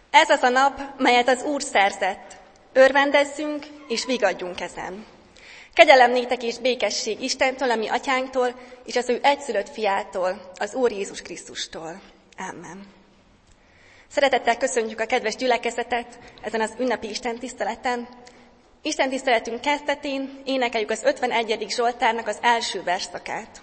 Ez az a nap, melyet az Úr szerzett. Örvendezzünk és vigadjunk ezen. Kegyelem néktek és békesség Istentől, a mi atyánktól, és az ő egyszülött fiától, az Úr Jézus Krisztustól. Amen. Szeretettel köszöntjük a kedves gyülekezetet ezen az ünnepi istentiszteleten. Istentiszteletünk kezdetén énekeljük az 51. Zsoltárnak az első versszakát.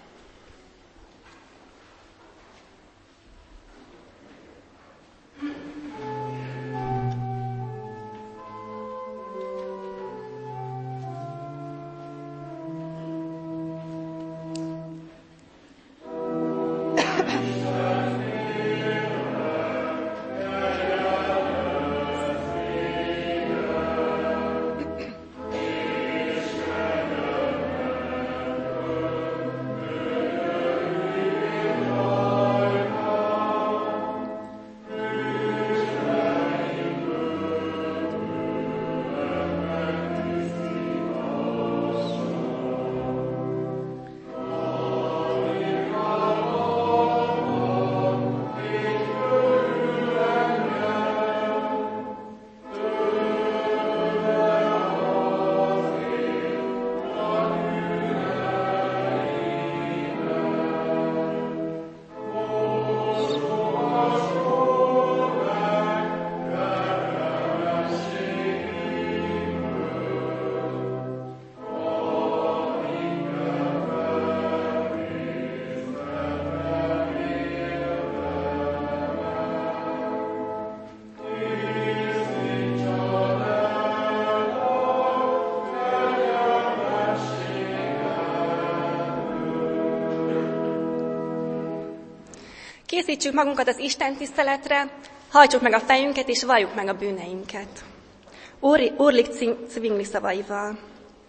Készítsük magunkat az istentiszteletre, hajtsuk meg a fejünket és valljuk meg a bűneinket. Úrlik Zwingli szavaival.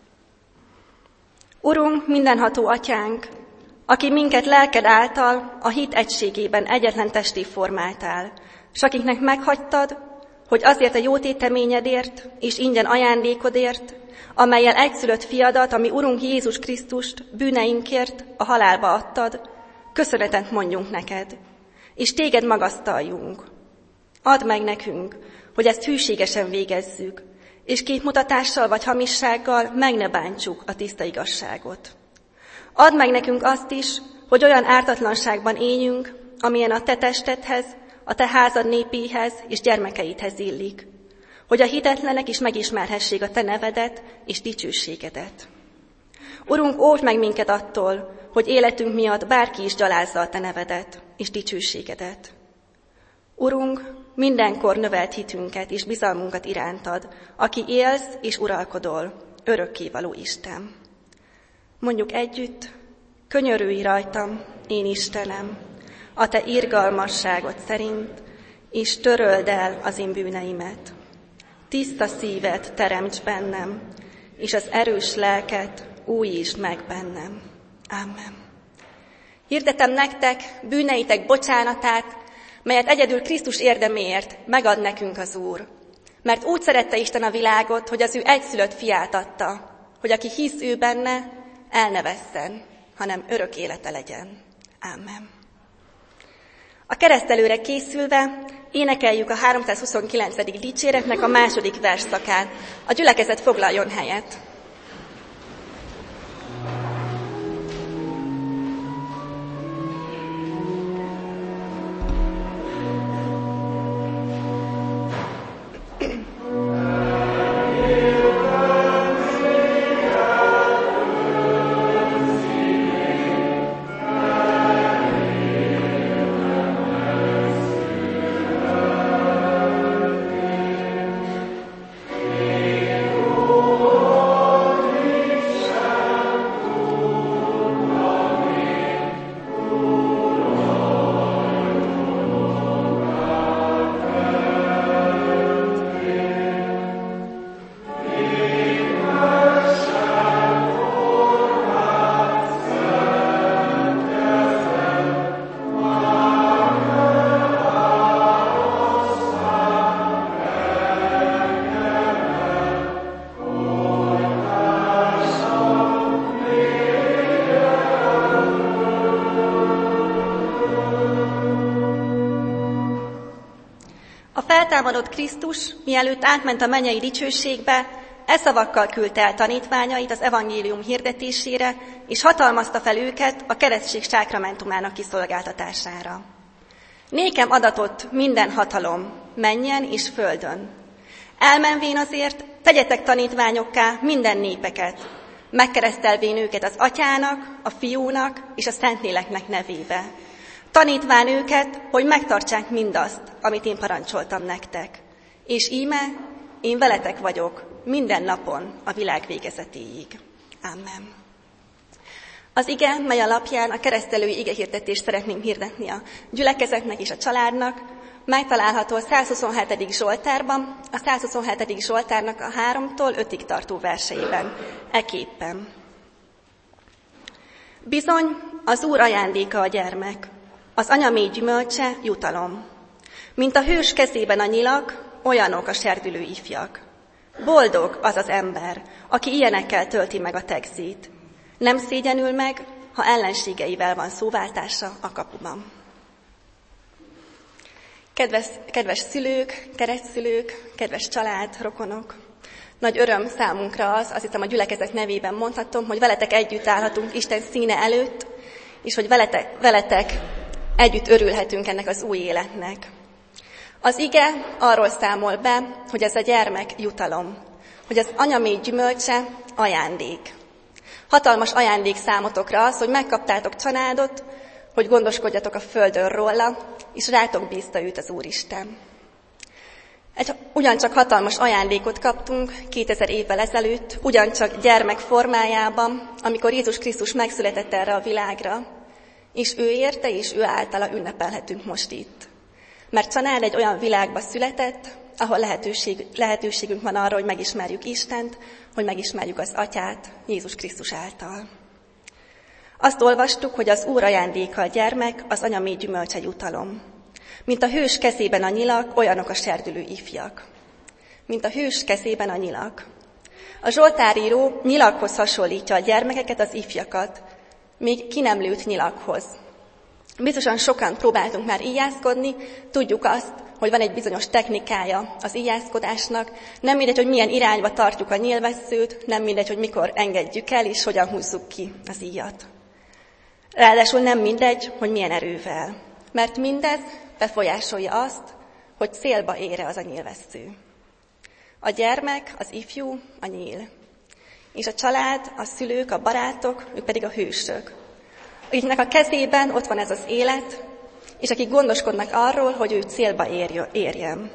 Urunk, mindenható atyánk, aki minket lelked által a hit egységében egyetlen testé formáltál, s akiknek meghagytad, hogy azért a jótéteményedért és ingyen ajándékodért, amellyel egyszülött fiadat, ami Urunk Jézus Krisztust bűneinkért a halálba adtad, köszönetet mondjunk neked, és téged magasztaljunk. Add meg nekünk, hogy ezt hűségesen végezzük, és képmutatással vagy hamissággal meg ne bántsuk a tiszta igazságot. Add meg nekünk azt is, hogy olyan ártatlanságban éljünk, amilyen a te testedhez, a te házad népéhez és gyermekeidhez illik, hogy a hitetlenek is megismerhessék a te nevedet és dicsőségedet. Urunk, óvd meg minket attól, hogy életünk miatt bárki is gyalázza a te nevedet és dicsőségedet. Urunk, mindenkor növelt hitünket és bizalmunkat irántad, aki élsz és uralkodol, örökkévaló Isten. Mondjuk együtt, könyörülj rajtam, én Istenem, a te irgalmasságod szerint, és töröld el az én bűneimet. Tiszta szívet teremts bennem, és az erős lelket újítsd meg bennem. Amen. Hirdetem nektek bűneitek bocsánatát, melyet egyedül Krisztus érdeméért megad nekünk az Úr. Mert úgy szerette Isten a világot, hogy az ő egyszülött fiát adta, hogy aki hisz ő benne, el ne vesszen, hanem örök élete legyen. Amen. A keresztelőre készülve énekeljük a 329. dicséretnek a második versszakát. A gyülekezet foglaljon helyet. Oh feltámadott Krisztus, mielőtt átment a mennyei dicsőségbe, szavakkal küldte el tanítványait az evangélium hirdetésére, és hatalmazta fel őket a keresztség sákramentumának kiszolgáltatására. Nékem adatott minden hatalom, mennyen és földön. Elmenvén azért, tegyetek tanítványokká minden népeket, megkeresztelvén őket az Atyának, a Fiúnak és a Szentléleknek nevébe. Tanítván őket, hogy megtartsák mindazt, amit én parancsoltam nektek. És íme, én veletek vagyok minden napon a világ végezetéig. Amen. Az ige, mely alapján a keresztelői igehirdetést szeretném hirdetni a gyülekezetnek és a családnak, megtalálható a 127. Zsoltárban, a 127. Zsoltárnak a 3-tól 5-ig tartó verseiben, eképpen. Bizony, az Úr ajándéka a gyermek, az anya mély gyümölcse jutalom. Mint a hős kezében a nyilak, olyanok a serdülő ifjak. Boldog az az ember, aki ilyenekkel tölti meg a tegzét. Nem szégyenül meg, ha ellenségeivel van szóváltása a kapuban. Kedves szülők, keresztszülők, kedves család, rokonok! Nagy öröm számunkra azt hiszem a gyülekezet nevében mondhatom, hogy veletek együtt állhatunk Isten színe előtt, és hogy veletek együtt örülhetünk ennek az új életnek. Az ige arról számol be, hogy ez a gyermek jutalom, hogy az anya mély gyümölcse ajándék. Hatalmas ajándék számotokra az, hogy megkaptátok családot, hogy gondoskodjatok a földön róla, és rátok bízta őt az Úristen. Ugyancsak hatalmas ajándékot kaptunk 2000 évvel ezelőtt, ugyancsak gyermek formájában, amikor Jézus Krisztus megszületett erre a világra, és ő érte, és ő általa ünnepelhetünk most itt. Mert család egy olyan világba született, ahol lehetőségünk van arra, hogy megismerjük Istent, hogy megismerjük az Atyát Jézus Krisztus által. Azt olvastuk, hogy az Úr ajándéka a gyermek, az anya mély gyümölcse jutalom. Mint a hős kezében a nyilak, olyanok a serdülő ifjak. Mint a hős kezében a nyilak. A zsoltáríró nyilakhoz hasonlítja a gyermekeket, az ifjakat, még ki nem lőtt nyilakhoz. Biztosan sokan próbáltunk már íjászkodni, tudjuk azt, hogy van egy bizonyos technikája az íjászkodásnak, nem mindegy, hogy milyen irányba tartjuk a nyílvesszőt, nem mindegy, hogy mikor engedjük el, és hogyan húzzuk ki az íjat. Ráadásul nem mindegy, hogy milyen erővel, mert mindez befolyásolja azt, hogy célba ér-e az a nyílvessző. A gyermek, az ifjú, a nyíl. És a család, a szülők, a barátok, ők pedig a hősök. Akiknek a kezében ott van ez az élet, és akik gondoskodnak arról, hogy ő célba érjen.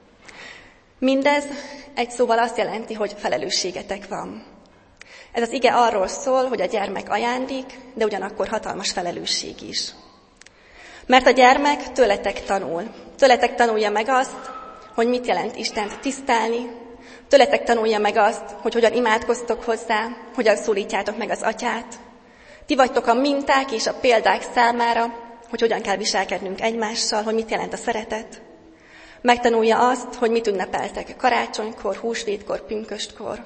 Mindez egy szóval azt jelenti, hogy felelősségetek van. Ez az ige arról szól, hogy a gyermek ajándék, de ugyanakkor hatalmas felelősség is. Mert a gyermek tőletek tanul. Tőletek tanulja meg azt, hogy mit jelent Istent tisztelni, tőletek tanulja meg azt, hogy hogyan imádkoztok hozzá, hogyan szólítjátok meg az Atyát. Ti vagytok a minták és a példák számára, hogy hogyan kell viselkednünk egymással, hogy mit jelent a szeretet. Megtanulja azt, hogy mit ünnepeltek karácsonykor, húsvétkor, pünköstkor.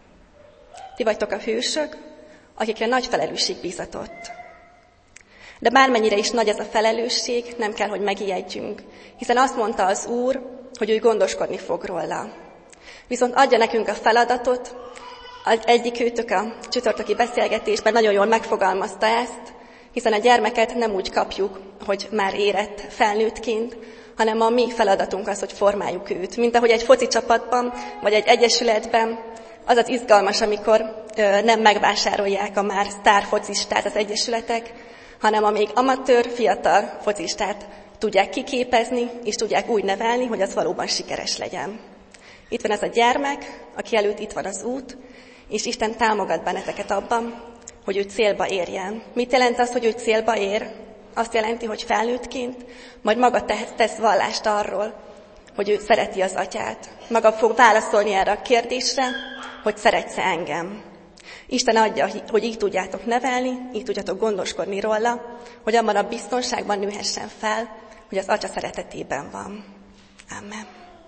Ti vagytok a hősök, akikre nagy felelősség bízatott. De bármennyire is nagy ez a felelősség, nem kell, hogy megijedjünk, hiszen azt mondta az Úr, hogy ő gondoskodni fog róla. Viszont adja nekünk a feladatot, egyikőtök a csütörtöki beszélgetésben nagyon jól megfogalmazta ezt, hiszen a gyermeket nem úgy kapjuk, hogy már érett felnőttként, hanem a mi feladatunk az, hogy formáljuk őt. Mint ahogy egy foci csapatban, vagy egy egyesületben, az az izgalmas, amikor nem megvásárolják a már sztár focistát az egyesületek, hanem a még amatőr, fiatal focistát tudják kiképezni, és tudják úgy nevelni, hogy az valóban sikeres legyen. Itt van ez a gyermek, aki előtt itt van az út, és Isten támogat benneteket abban, hogy ő célba érjen. Mit jelent az, hogy ő célba ér? Azt jelenti, hogy felnőttként majd maga tesz vallást arról, hogy ő szereti az Atyát. Maga fog válaszolni erre a kérdésre, hogy szeretsz-e engem. Isten adja, hogy így tudjátok nevelni, így tudjátok gondoskodni róla, hogy abban a biztonságban nőhessen fel, hogy az Atya szeretetében van. Amen.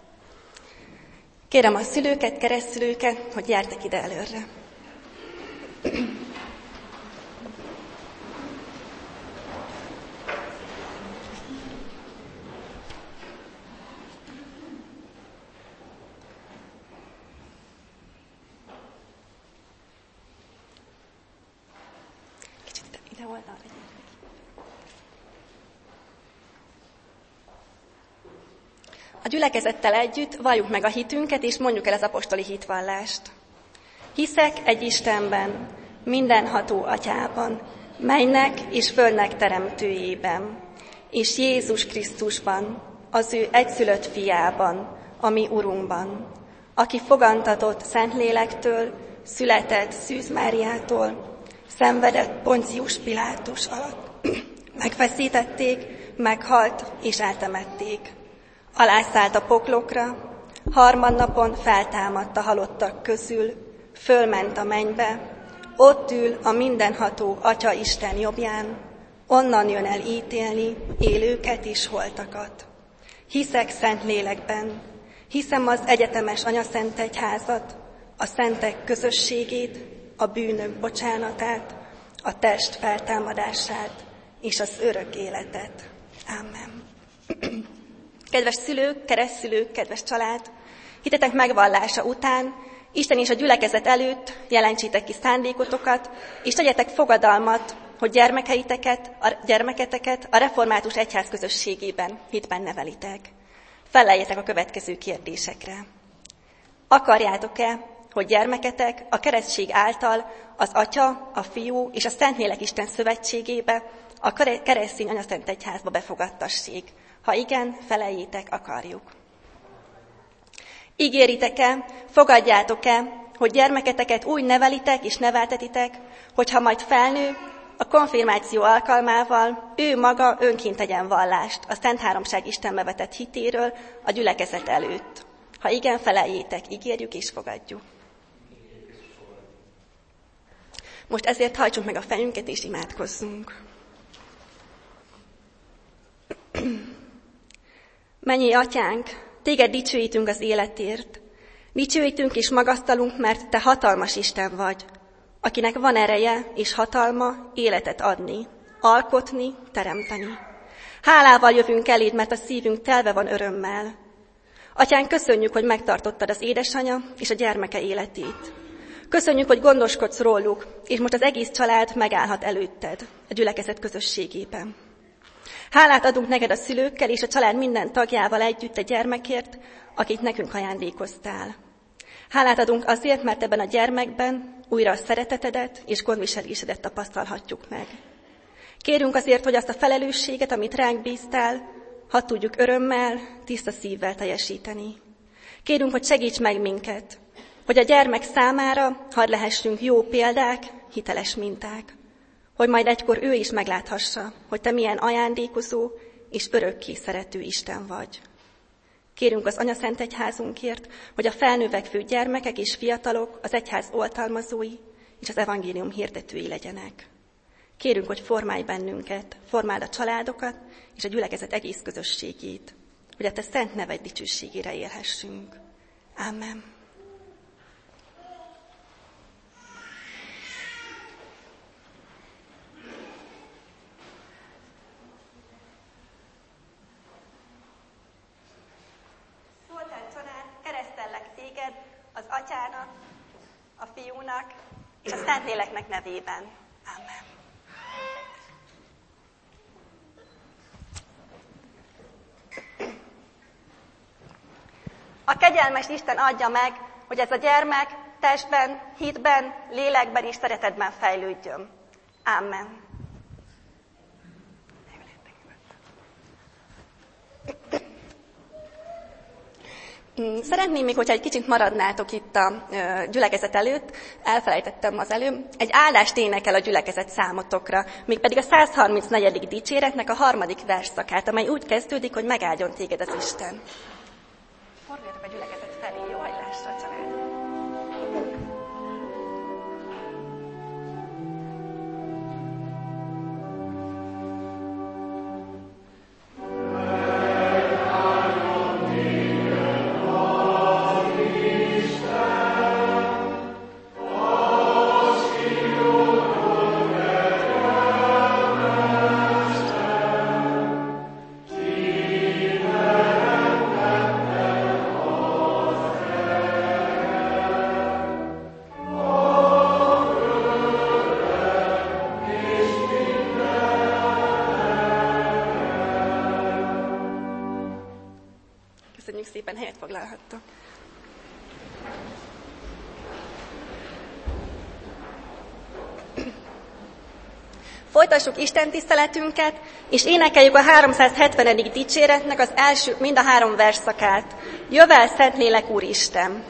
Kérem a szülőket, keresztszülőket, hogy gyertek ide előre. Erre oldalra gyertek. A gyülekezettel együtt valljuk meg a hitünket, és mondjuk el az apostoli hitvallást. Hiszek egy Istenben, mindenható Atyában, mennek és földnek teremtőjében, és Jézus Krisztusban, az ő egyszülött fiában, a mi Urunkban, aki fogantatott Szentlélektől, született Szűz Máriától, szenvedett Poncius Pilátus alatt. Megfeszítették, meghalt és eltemették. Alászállt a poklokra, harmadnapon feltámadt a halottak közül, fölment a mennybe, ott ül a mindenható Atya Isten jobbján, onnan jön el ítélni élőket és holtakat. Hiszek Szentlélekben, hiszem az egyetemes anyaszentegyházat, a szentek közösségét, a bűnök bocsánatát, a test feltámadását és az örök életet. Amen. Kedves szülők, keresztszülők, kedves család, hitetek megvallása után Isten és a gyülekezet előtt jelentsétek ki szándékotokat, és tegyetek fogadalmat, hogy gyermeketeket a református egyház közösségében, hitben nevelitek. Feleljetek a következő kérdésekre. Akarjátok-e, hogy gyermeketek a keresztség által az Atya, a Fiú és a Szentlélek Isten szövetségébe, a keresztény anyaszentegyházba befogadtassék? Ha igen, feleljétek, akarjuk. Ígéritek-e, fogadjátok-e, hogy gyermeketeket úgy nevelitek és neveltetitek, hogyha majd felnő, a konfirmáció alkalmával ő maga önként tegyen vallást a Szent Háromság Istenbe vetett hitéről a gyülekezet előtt? Ha igen, feleljétek, ígérjük és fogadjuk. Most ezért hajtsunk meg a fejünket és imádkozzunk. Mennyei Atyánk, téged dicsőítünk az életért. Dicsőítünk és magasztalunk, mert te hatalmas Isten vagy, akinek van ereje és hatalma életet adni, alkotni, teremteni. Hálával jövünk eléd, mert a szívünk telve van örömmel. Atyánk, köszönjük, hogy megtartottad az édesanya és a gyermeke életét. Köszönjük, hogy gondoskodsz róluk, és most az egész család megállhat előtted a gyülekezet közösségében. Hálát adunk neked a szülőkkel és a család minden tagjával együtt a gyermekért, akit nekünk ajándékoztál. Hálát adunk azért, mert ebben a gyermekben újra a szeretetedet és gondviselésedet tapasztalhatjuk meg. Kérünk azért, hogy azt a felelősséget, amit ránk bíztál, hadd tudjuk örömmel, tiszta szívvel teljesíteni. Kérünk, hogy segíts meg minket, hogy a gyermek számára hadd lehessünk jó példák, hiteles minták, hogy majd egykor ő is megláthassa, hogy te milyen ajándékozó és örökké szerető Isten vagy. Kérünk az Anyaszentegyházunkért, hogy a felnövekvő gyermekek és fiatalok az egyház oltalmazói és az evangélium hirdetői legyenek. Kérünk, hogy formálj bennünket, formáld a családokat és a gyülekezet egész közösségét, hogy a te szent neved dicsőségére élhessünk. Amen. Az Atyának, a Fiúnak és a Szentléleknek nevében. Amen. A kegyelmes Isten adja meg, hogy ez a gyermek testben, hitben, lélekben és szeretetben fejlődjön. Amen. Szeretném még, hogyha egy kicsit maradnátok itt a gyülekezet előtt, elfelejtettem az előbb, egy áldást énekel a gyülekezet számotokra, mégpedig a 134. dicséretnek a 3. versszakát, amely úgy kezdődik, hogy megáldjon téged az Isten. Forduljatok a gyülekezet felé, jó hajlásra, család! szépen helyet foglalhattok. Folytassuk Isten tiszteletünket, és énekeljük a 370. dicséretnek az első, mind a 3 versszakát. Jövel, Szentlélek Úristen!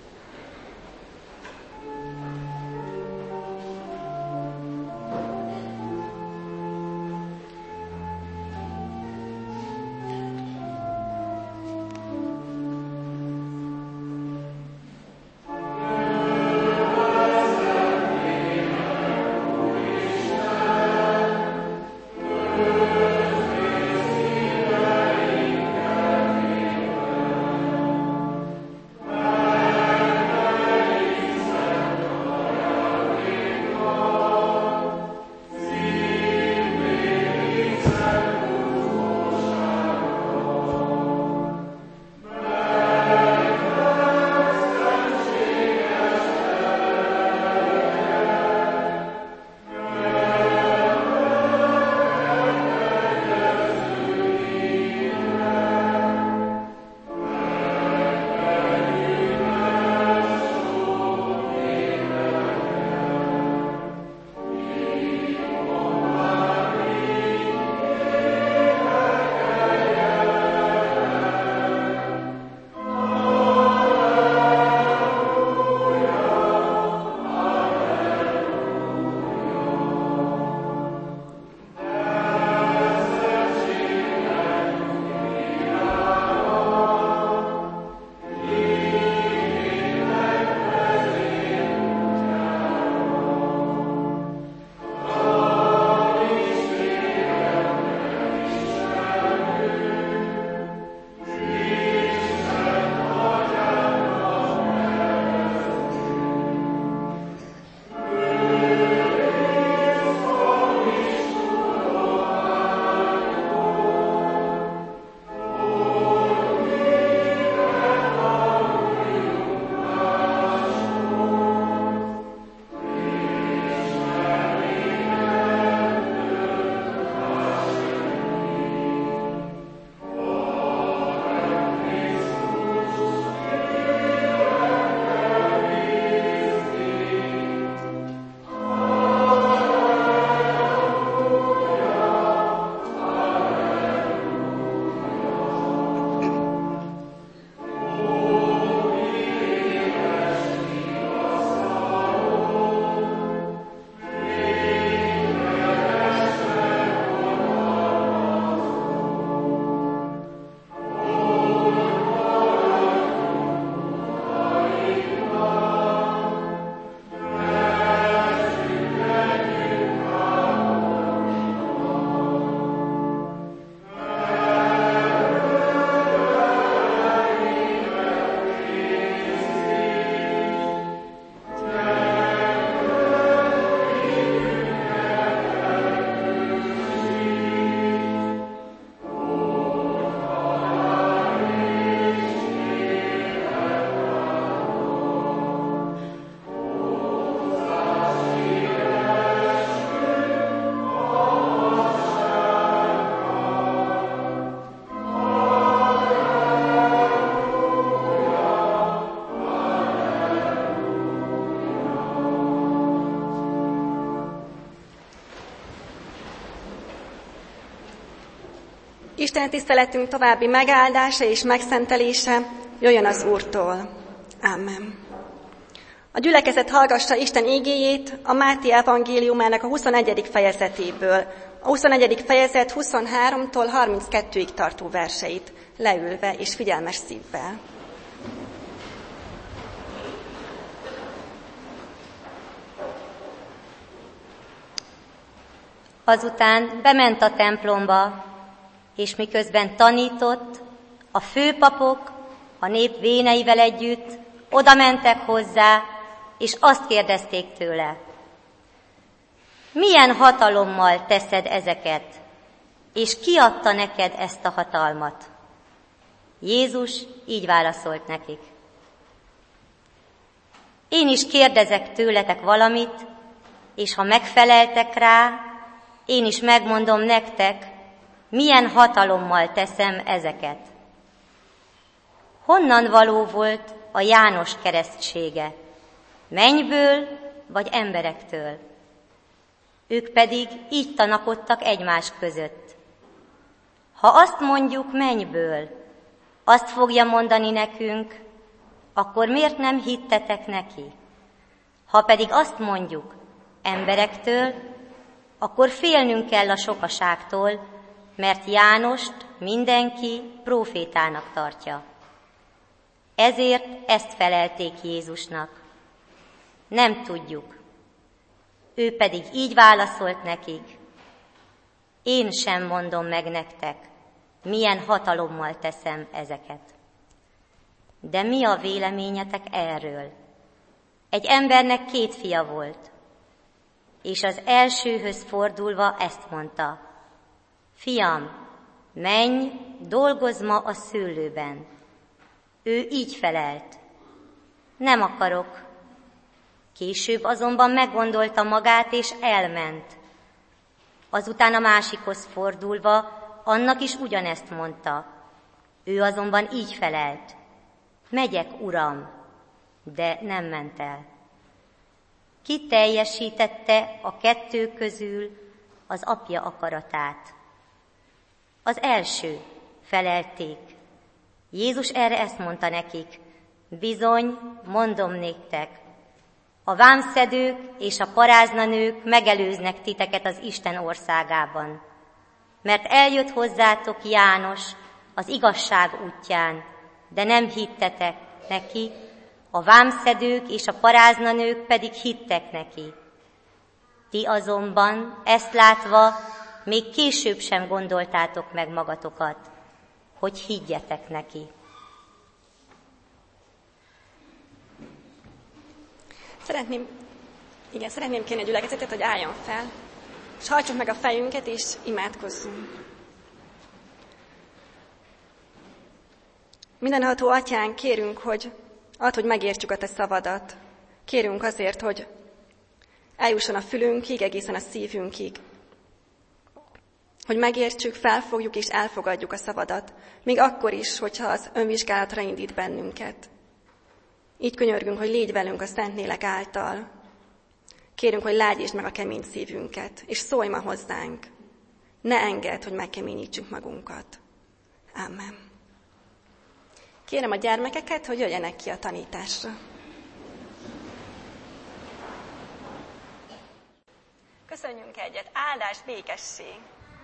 Isten tiszteletünk további megáldása és megszentelése jöjjön az Úrtól. Amen. A gyülekezet hallgassa Isten igéjét a Máté evangéliumának a 21. fejezetéből, a 21. fejezet 23-tól 32-ig tartó verseit, leülve és figyelmes szívvel. Azután bement a templomba, és miközben tanított, a főpapok a nép véneivel együtt oda mentek hozzá, és azt kérdezték tőle: milyen hatalommal teszed ezeket, és ki adta neked ezt a hatalmat? Jézus így válaszolt nekik: én is kérdezek tőletek valamit, és ha megfeleltek rá, én is megmondom nektek, milyen hatalommal teszem ezeket. honnan való volt a János keresztsége? Mennyből vagy emberektől? Ők pedig így tanakodtak egymás között. Ha azt mondjuk mennyből, azt fogja mondani nekünk, akkor miért nem hittetek neki? Ha pedig azt mondjuk emberektől, akkor félnünk kell a sokaságtól, mert Jánost mindenki prófétának tartja. Ezért ezt felelték Jézusnak. Nem tudjuk. Ő pedig így válaszolt nekik: én sem mondom meg nektek, milyen hatalommal teszem ezeket. De mi a véleményetek erről? Egy embernek 2 fia volt, és az elsőhöz fordulva ezt mondta: fiam, menj, dolgozz ma a szőlőben. Ő így felelt: nem akarok. Később azonban meggondolta magát, és elment. Azután a másikhoz fordulva annak is ugyanezt mondta. Ő azonban így felelt: megyek, uram, de nem ment el. Ki teljesítette a 2 közül az apja akaratát? Az első, felelték. Jézus erre ezt mondta nekik: bizony, mondom néktek, a vámszedők és a paráznanők megelőznek titeket az Isten országában. Mert eljött hozzátok János az igazság útján, de nem hittetek neki, a vámszedők és a paráznanők pedig hittek neki. Ti azonban ezt látva még később sem gondoltátok meg magatokat, hogy higgyetek neki. Szeretném kérni a gyülekezetet, hogy álljon fel, és hajtsuk meg a fejünket, és imádkozzunk. Mindenható Atyánk, kérünk, hogy add, hogy megértsük a Te szavadat. Kérünk azért, hogy eljusson a fülünkig, egészen a szívünkig. Hogy megértsük, felfogjuk és elfogadjuk a szavadat, még akkor is, hogyha az önvizsgálatra indít bennünket. Így könyörgünk, hogy légy velünk a Szentlélek által. Kérünk, hogy lágyítsd meg a kemény szívünket, és szólj ma hozzánk. Ne engedd, hogy megkeményítsük magunkat. Amen. Kérem a gyermekeket, hogy jöjjenek ki a tanításra. Köszönjünk egyet. Áldás, békesség.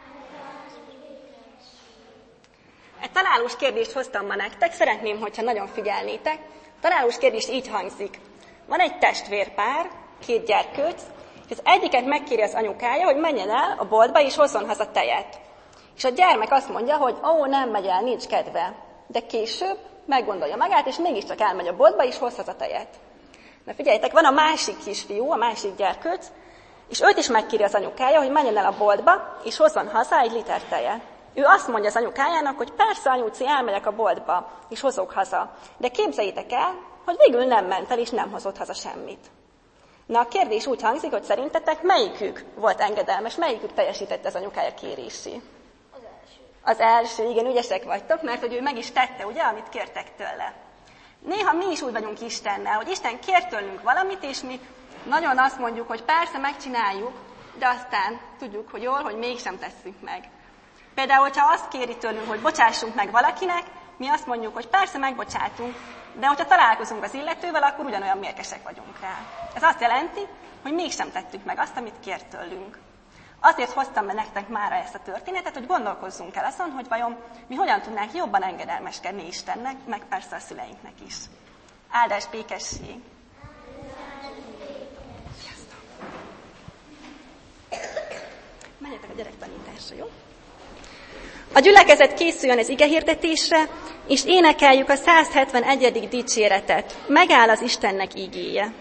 Egy találós kérdést hoztam ma nektek, szeretném, hogyha nagyon figyelnétek. A találós kérdés így hangzik. Van egy testvérpár, 2 gyerkőc, és az egyiket megkéri az anyukája, hogy menjen el a boltba és hozzon haza tejet. És a gyermek azt mondja, hogy nem megy el, nincs kedve. De később meggondolja magát, és mégiscsak elmegy a boltba és hoz haza tejet. Na figyeljetek, van a másik kisfiú, a másik gyerkőc, és őt is megkéri az anyukája, hogy menjen el a boltba, és hozzon haza 1 liter tejet. Ő azt mondja az anyukájának, hogy persze, anyuci, elmegyek a boltba, és hozok haza. De képzeljétek el, hogy végül nem ment el, és nem hozott haza semmit. Na, a kérdés úgy hangzik, hogy szerintetek melyikük volt engedelmes, melyikük teljesítette az anyukája kérését? Az első, igen, ügyesek vagytok, mert hogy ő meg is tette, ugye, amit kértek tőle. Néha mi is úgy vagyunk Istennel, hogy Isten kér tőlünk valamit, és mi nagyon azt mondjuk, hogy persze megcsináljuk, de aztán tudjuk, hogy jól, hogy mégsem tesszük meg. Például, hogyha azt kéri tőlünk, hogy bocsássunk meg valakinek, mi azt mondjuk, hogy persze megbocsátunk, de hogyha találkozunk az illetővel, akkor ugyanolyan mérgesek vagyunk rá. Ez azt jelenti, hogy mégsem tettük meg azt, amit kért tőlünk. Azért hoztam be nektek mára ezt a történetet, hogy gondolkozzunk el azon, hogy vajon mi hogyan tudnánk jobban engedelmeskedni Istennek, meg persze a szüleinknek is. Áldás, békesség! Menjetek a gyerektanításra, jó? A gyülekezet készüljön az igehirdetésre, és énekeljük a 171. dicséretet. Megáll az Istennek ígéje.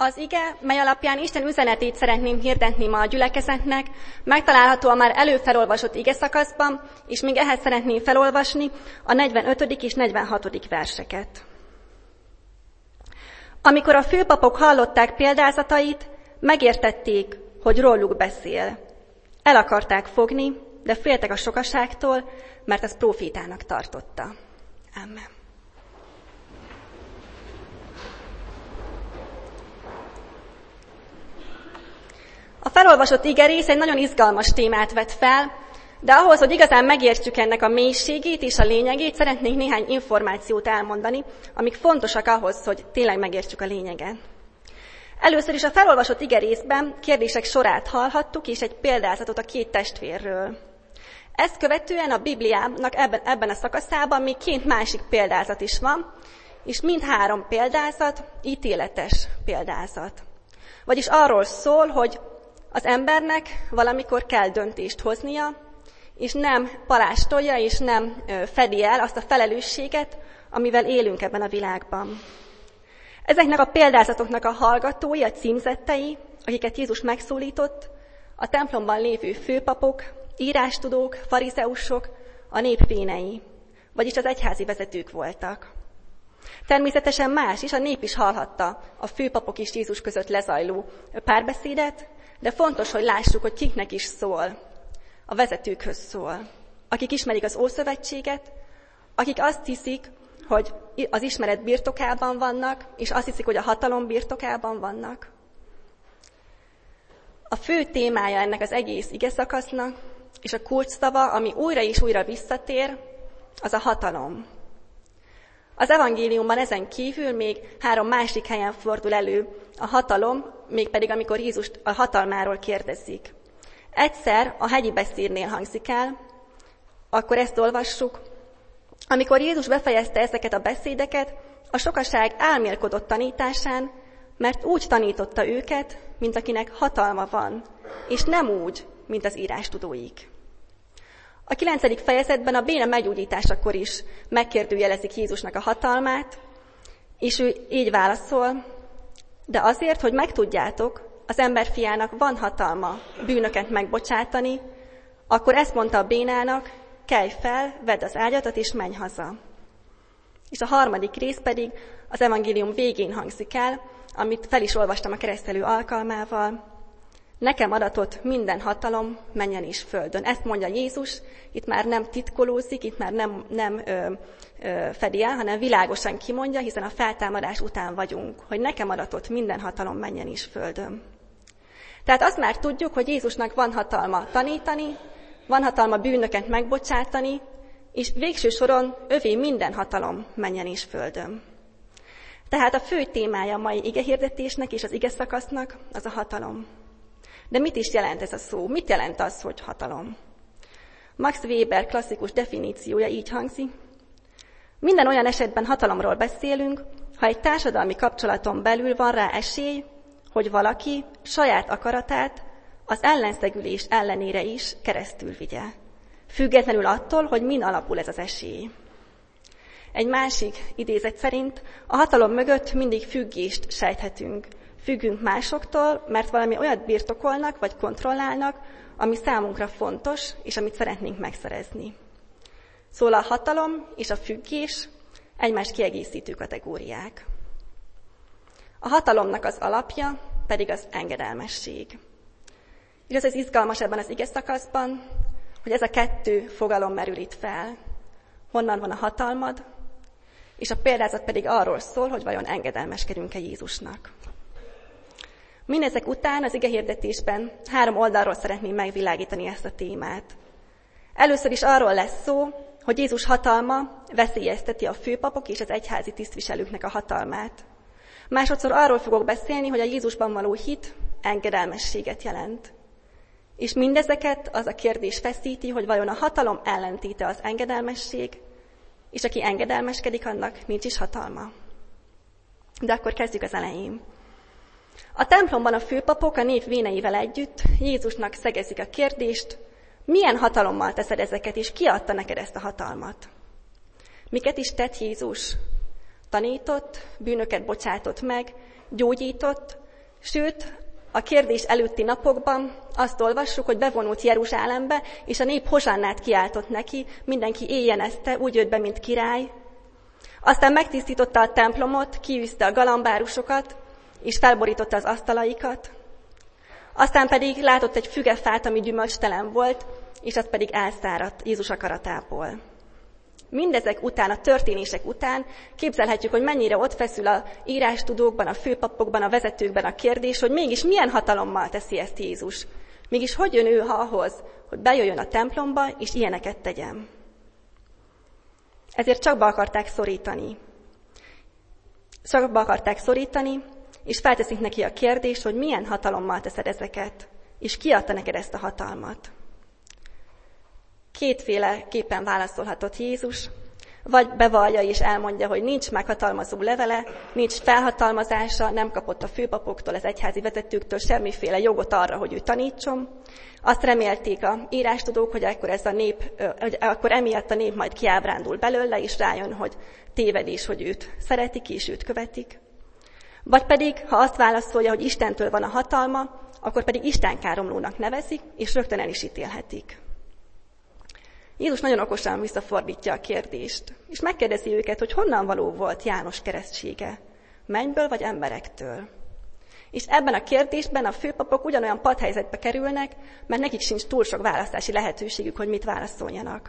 Az ige, mely alapján Isten üzenetét szeretném hirdetni ma a gyülekezetnek, megtalálható a már előfelolvasott ige szakaszban, és még ehhez szeretném felolvasni a 45. és 46. verseket. Amikor a főpapok hallották példázatait, megértették, hogy róluk beszél. El akarták fogni, de féltek a sokaságtól, mert ezt prófétának tartotta. Amen. A felolvasott igerész egy nagyon izgalmas témát vet fel, de ahhoz, hogy igazán megértsük ennek a mélységét és a lényegét, szeretnék néhány információt elmondani, amik fontosak ahhoz, hogy tényleg megértsük a lényeget. Először is a felolvasott igerészben kérdések sorát hallhattuk, és egy példázatot a két testvérről. Ezt követően a Bibliának ebben a szakaszában még két másik példázat is van, és mindhárom példázat ítéletes példázat. Vagyis arról szól, hogy az embernek valamikor kell döntést hoznia, és nem palástolja, és nem fedi el azt a felelősséget, amivel élünk ebben a világban. Ezeknek a példázatoknak a hallgatói, a címzettei, akiket Jézus megszólított, a templomban lévő főpapok, írástudók, farizeusok, a nép vénei, vagyis az egyházi vezetők voltak. Természetesen más is, a nép is hallhatta a főpapok és Jézus között lezajló párbeszédet, de fontos, hogy lássuk, hogy kiknek is szól. A vezetőkhöz szól, akik ismerik az Ószövetséget, akik azt hiszik, hogy az ismeret birtokában vannak, és azt hiszik, hogy a hatalom birtokában vannak. A fő témája ennek az egész igeszakasznak, és a kulcsszava, ami újra és újra visszatér, az a hatalom. Az evangéliumban ezen kívül még 3 másik helyen fordul elő a hatalom, mégpedig amikor Jézust a hatalmáról kérdezik. Egyszer a hegyi beszédnél hangzik el, akkor ezt olvassuk. Amikor Jézus befejezte ezeket a beszédeket, a sokaság álmélkodott tanításán, mert úgy tanította őket, mint akinek hatalma van, és nem úgy, mint az írástudóik. A 9. fejezetben a béna meggyógyításakor is megkérdőjelezik Jézusnak a hatalmát, és ő így válaszol, de azért, hogy megtudjátok, az emberfiának van hatalma bűnöket megbocsátani, akkor ezt mondta a bénának, kelj fel, vedd az ágyadat és menj haza. És a 3. rész pedig az evangélium végén hangzik el, amit fel is olvastam a keresztelő alkalmával. Nekem adatott minden hatalom mennyen és földön. Ezt mondja Jézus, itt már nem titkolózik, itt már nem fedi el, hanem világosan kimondja, hiszen a feltámadás után vagyunk, hogy nekem adatott minden hatalom mennyen és földön. Tehát azt már tudjuk, hogy Jézusnak van hatalma tanítani, van hatalma bűnöket megbocsátani, és végső soron övé minden hatalom mennyen és földön. Tehát a fő témája a mai igehirdetésnek és az igeszakasznak az a hatalom. De mit is jelent ez a szó? Mit jelent az, hogy hatalom? Max Weber klasszikus definíciója így hangzik. Minden olyan esetben hatalomról beszélünk, ha egy társadalmi kapcsolaton belül van rá esély, hogy valaki saját akaratát az ellenszegülés ellenére is keresztül vigye. Függetlenül attól, hogy min alapul ez az esély. Egy másik idézet szerint a hatalom mögött mindig függést sejthetünk. Függünk másoktól, mert valami olyat birtokolnak vagy kontrollálnak, ami számunkra fontos, és amit szeretnénk megszerezni. Szóval a hatalom és a függés egymást kiegészítő kategóriák. A hatalomnak az alapja pedig az engedelmesség. És ez izgalmas ebben az ige szakaszban, hogy ez a 2 fogalom merül itt fel. Honnan van a hatalmad, és a példázat pedig arról szól, hogy vajon engedelmeskedünk-e Jézusnak. Mindezek után az igehirdetésben 3 oldalról szeretném megvilágítani ezt a témát. Először is arról lesz szó, hogy Jézus hatalma veszélyezteti a főpapok és az egyházi tisztviselőknek a hatalmát. Másodszor arról fogok beszélni, hogy a Jézusban való hit engedelmességet jelent. És mindezeket az a kérdés feszíti, hogy vajon a hatalom ellentéte az engedelmesség, és aki engedelmeskedik, annak nincs is hatalma. De akkor kezdjük az elején. A templomban a főpapok a nép véneivel együtt Jézusnak szegezik a kérdést, milyen hatalommal teszed ezeket, és ki adta neked ezt a hatalmat? Miket is tett Jézus? Tanított, bűnöket bocsátott meg, gyógyított, Sőt, a kérdés előtti napokban azt olvassuk, hogy bevonult Jeruzsálembe, és a nép hosannát kiáltott neki, mindenki éjjenezte, úgy jött be, mint király. Aztán megtisztította a templomot, kiűzte a galambárusokat, és felborította az asztalaikat. Aztán pedig látott egy fügefát, ami gyümölcstelen volt, és az pedig elszáradt Jézus akaratából. Mindezek után, a történések után képzelhetjük, hogy mennyire ott feszül a írástudókban, a főpapokban, a vezetőkben a kérdés, hogy mégis milyen hatalommal teszi ezt Jézus. Mégis hogy jön ő ahhoz, hogy bejöjjön a templomba, és ilyeneket tegyen. Ezért csak be akarták szorítani, és felteszik neki a kérdést, hogy milyen hatalommal teszed ezeket, és ki adta neked ezt a hatalmat. Kétféleképpen válaszolhatott Jézus, vagy bevallja és elmondja, hogy nincs meghatalmazó levele, nincs felhatalmazása, nem kapott a főpapoktól, az egyházi vezetőktől semmiféle jogot arra, hogy ő tanítson. Azt remélték a írástudók, hogy akkor emiatt a nép majd kiábrándul belőle, és rájön, hogy tévedés, hogy őt szeretik és őt követik. Vagy pedig, ha azt válaszolja, hogy Istentől van a hatalma, akkor pedig istenkáromlónak nevezik, és rögtön el is ítélhetik. Jézus nagyon okosan visszafordítja a kérdést, és megkérdezi őket, hogy honnan való volt János keresztsége, mennyből vagy emberektől. És ebben a kérdésben a főpapok ugyanolyan padhelyzetbe kerülnek, mert nekik sincs túl sok választási lehetőségük, hogy mit válaszoljanak.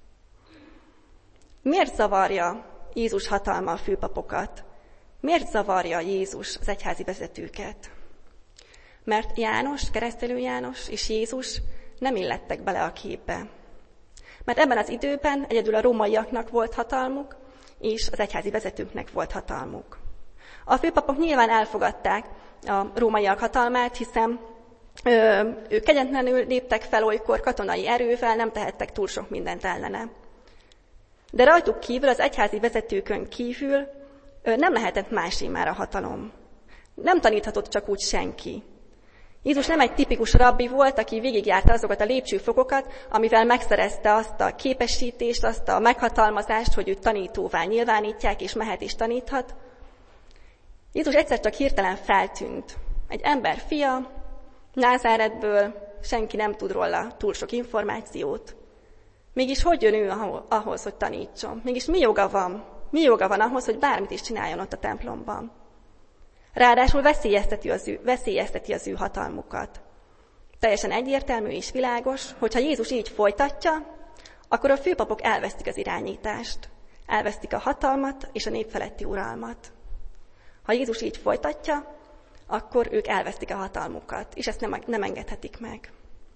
Miért zavarja Jézus hatalma a főpapokat? Miért zavarja Jézus az egyházi vezetőket? Mert János, keresztelő János és Jézus nem illettek bele a képbe. Mert ebben az időben egyedül a rómaiaknak volt hatalmuk, és az egyházi vezetőknek volt hatalmuk. A főpapok nyilván elfogadták a rómaiak hatalmát, hiszen ők kegyetlenül léptek fel olykor katonai erővel, nem tehettek túl sok mindent ellene. De rajtuk kívül, az egyházi vezetőkön kívül nem lehetett másé már a hatalom. Nem taníthatott csak úgy senki. Jézus nem egy tipikus rabbi volt, aki végigjárta azokat a lépcsőfokokat, amivel megszerezte azt a képesítést, azt a meghatalmazást, hogy őt tanítóvá nyilvánítják, és mehet és taníthat. Jézus egyszer csak hirtelen feltűnt. Egy ember fia, Názáretből, senki nem tud róla túl sok információt. Mégis hogy jön ő ahhoz, hogy tanítson? Mégis mi joga van? Mi joga van ahhoz, hogy bármit is csináljon ott a templomban? Ráadásul veszélyezteti az ő hatalmukat. Teljesen egyértelmű és világos, hogyha Jézus így folytatja, akkor a főpapok elvesztik az irányítást, elvesztik a hatalmat és a nép feletti uralmat. Ha Jézus így folytatja, akkor ők elvesztik a hatalmukat, és ezt nem engedhetik meg.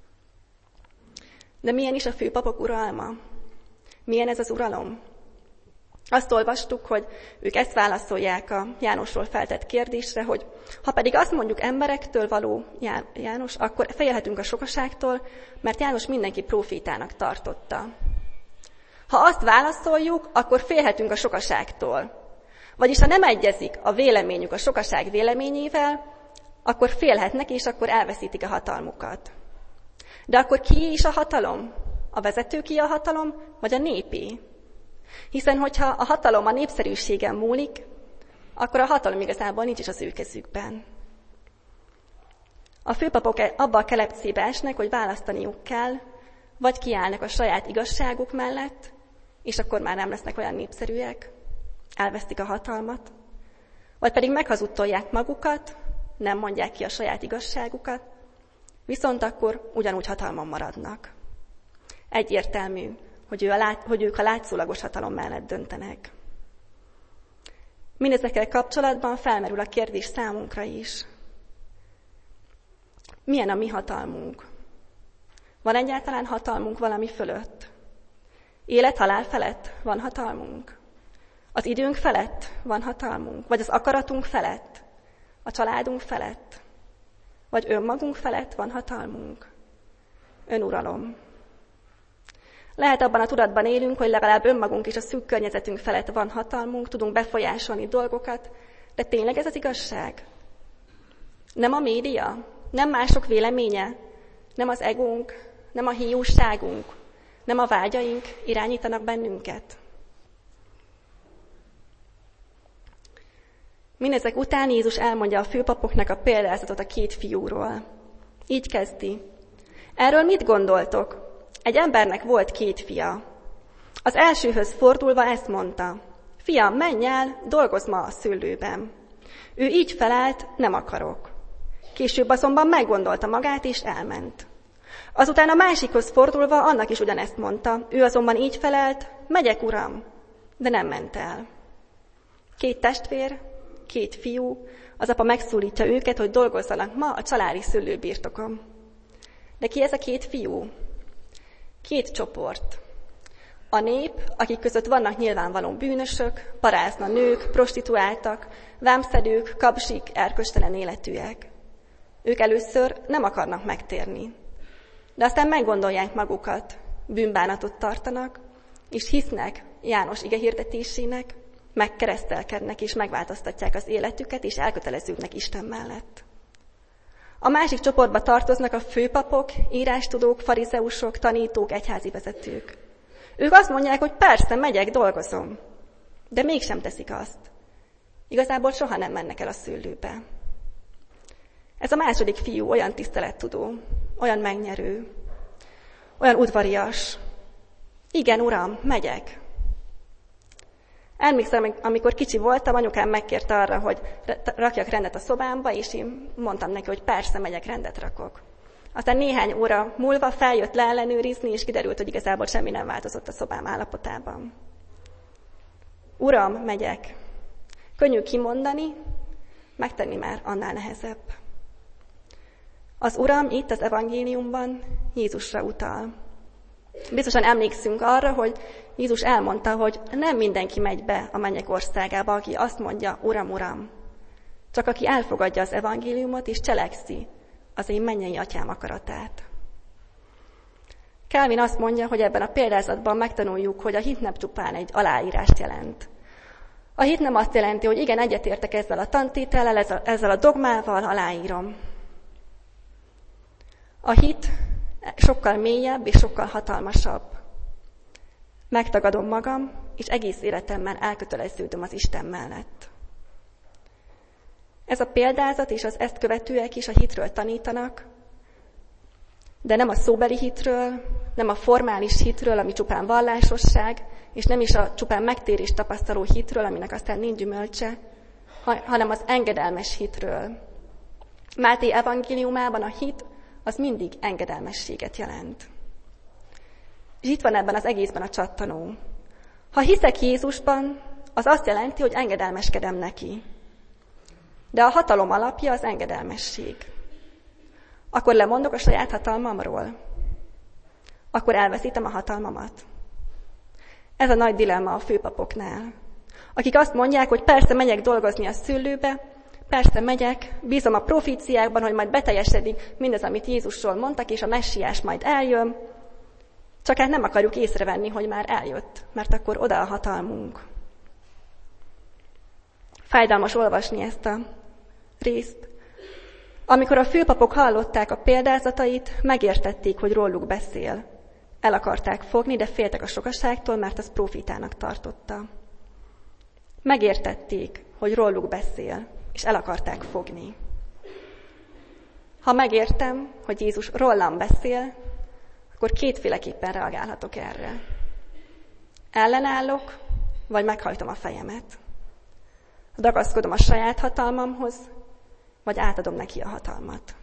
De milyen is a főpapok uralma? Milyen ez az uralom? Azt olvastuk, hogy ők ezt válaszolják a Jánosról feltett kérdésre, hogy ha pedig azt mondjuk emberektől való János, akkor félhetünk a sokaságtól, mert János mindenki prófétának tartotta. Ha azt válaszoljuk, akkor félhetünk a sokaságtól. Vagyis ha nem egyezik a véleményük a sokaság véleményével, akkor félhetnek, és akkor elveszítik a hatalmukat. De akkor kié is a hatalom? A vezetőké a hatalom, vagy a népé? Hiszen, hogyha a hatalom a népszerűségen múlik, akkor a hatalom igazából nincs is az ő kezükben. A főpapok abba a kelepcébe esnek, hogy választaniuk kell, vagy kiállnak a saját igazságuk mellett, és akkor már nem lesznek olyan népszerűek, elvesztik a hatalmat, vagy pedig meghazudtolják magukat, nem mondják ki a saját igazságukat, viszont akkor ugyanúgy hatalmon maradnak. Egyértelmű, hogy ők a látszólagos hatalom mellett döntenek. Mindezekkel kapcsolatban felmerül a kérdés számunkra is. Milyen a mi hatalmunk? Van egyáltalán hatalmunk valami fölött? Élet-halál felett van hatalmunk? Az időnk felett van hatalmunk? Vagy az akaratunk felett? A családunk felett? Vagy önmagunk felett van hatalmunk? Önuralom. Lehet abban a tudatban élünk, hogy legalább önmagunk és a szűk környezetünk felett van hatalmunk, tudunk befolyásolni dolgokat, de tényleg ez az igazság? Nem a média? Nem mások véleménye? Nem az egónk? Nem a hiúságunk? Nem a vágyaink irányítanak bennünket? Mindezek után Jézus elmondja a főpapoknak a példázatot a 2 fiúról. Így kezdi. Erről mit gondoltok? Egy embernek volt 2 fia. Az elsőhöz fordulva ezt mondta. Fiam, menj el, dolgozz ma a szőlőben. Ő így felelt, nem akarok. Később azonban meggondolta magát, és elment. Azután a másikhoz fordulva annak is ugyanezt mondta. Ő azonban így felelt, megyek, uram, de nem ment el. 2 testvér, 2 fiú, az apa megszólítja őket, hogy dolgozzanak ma a családi szőlőbirtokon. De ki ez a 2 fiú? 2 csoport. A nép, akik között vannak nyilvánvaló bűnösök, parázna nők, prostituáltak, vámszedők, kapzsik, erkölcstelen életűek. Ők először nem akarnak megtérni. De aztán meggondolják magukat, bűnbánatot tartanak, és hisznek János igehirdetésének, megkeresztelkednek és megváltoztatják az életüket, és elköteleződnek Isten mellett. A másik csoportba tartoznak a főpapok, írástudók, farizeusok, tanítók, egyházi vezetők. Ők azt mondják, hogy persze, megyek, dolgozom, de mégsem teszik azt. Igazából soha nem mennek el a szőlőbe. Ez a második fiú olyan tisztelettudó, olyan megnyerő, olyan udvarias. Igen, uram, megyek. Emlékszem, amikor kicsi voltam, anyukám megkérte arra, hogy rakjak rendet a szobámba, és én mondtam neki, hogy persze, megyek, rendet rakok. Aztán néhány óra múlva feljött leellenőrizni, és kiderült, hogy igazából semmi nem változott a szobám állapotában. Uram, megyek. Könnyű kimondani, megtenni már annál nehezebb. Az Uram itt az evangéliumban Jézusra utal. Biztosan emlékszünk arra, hogy Jézus elmondta, hogy nem mindenki megy be a mennyek országába, aki azt mondja, Uram, Uram. Csak aki elfogadja az evangéliumot és cselekszi az én mennyei atyám akaratát. Calvin azt mondja, hogy ebben a példázatban megtanuljuk, hogy a hit nem csupán egy aláírást jelent. A hit nem azt jelenti, hogy igen, egyetértek ezzel a tantétellel, ezzel a dogmával, aláírom. A hit sokkal mélyebb és sokkal hatalmasabb. Megtagadom magam, és egész életemmel elköteleződöm az Isten mellett. Ez a példázat és az ezt követőek is a hitről tanítanak, de nem a szóbeli hitről, nem a formális hitről, ami csupán vallásosság, és nem is a csupán megtérés tapasztaló hitről, aminek aztán nincs gyümölcse, hanem az engedelmes hitről. Máté evangéliumában a hit az mindig engedelmességet jelent. És itt van ebben az egészben a csattanó. Ha hiszek Jézusban, az azt jelenti, hogy engedelmeskedem neki. De a hatalom alapja az engedelmesség. Akkor lemondok a saját hatalmamról. Akkor elveszítem a hatalmamat. Ez a nagy dilemma a főpapoknál. Akik azt mondják, hogy persze megyek dolgozni a szőlőbe, persze megyek, bízom a proféciákban, hogy majd beteljesedik mindaz, amit Jézusról mondtak, és a messiás majd eljön, csak hát nem akarjuk észrevenni, hogy már eljött, mert akkor oda a hatalmunk. Fájdalmas olvasni ezt a részt. Amikor a főpapok hallották a példázatait, megértették, hogy róluk beszél. El akarták fogni, de féltek a sokaságtól, mert az profétának tartotta. Megértették, hogy róluk beszél, és el akarták fogni. Ha megértem, hogy Jézus rólam beszél, akkor kétféleképpen reagálhatok erre. Ellenállok, vagy meghajtom a fejemet. Ragaszkodom a saját hatalmamhoz, vagy átadom neki a hatalmat.